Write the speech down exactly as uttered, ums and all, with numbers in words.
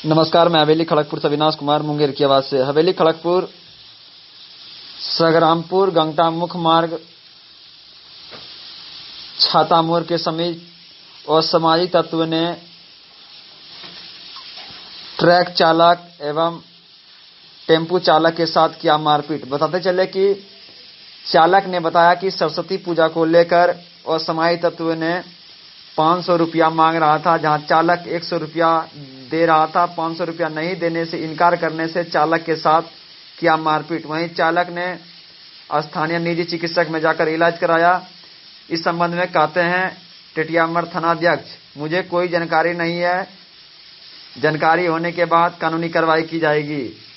नमस्कार, मैं हवेली खड़गपुर से अविनाश कुमार मुंगेर की आवाज से। हवेली खड़गपुर सगरामपुर गंगटा मुख्य मार्ग छाता मोड़ के समीप असामाजिक तत्व ने ट्रक चालक एवं टेम्पू चालक के साथ किया मारपीट। बताते चले कि चालक ने बताया कि सरस्वती पूजा को लेकर असामाजिक तत्व ने पाँच सौ रुपया मांग रहा था, जहां चालक एक सौ रुपया दे रहा था। पाँच सौ रुपया नहीं देने से इनकार करने से चालक के साथ किया मारपीट। वहीं चालक ने स्थानीय निजी चिकित्सक में जाकर इलाज कराया। इस संबंध में कहते हैं टेटियामर थानाध्यक्ष, मुझे कोई जानकारी नहीं है, जानकारी होने के बाद कानूनी कार्रवाई की जाएगी।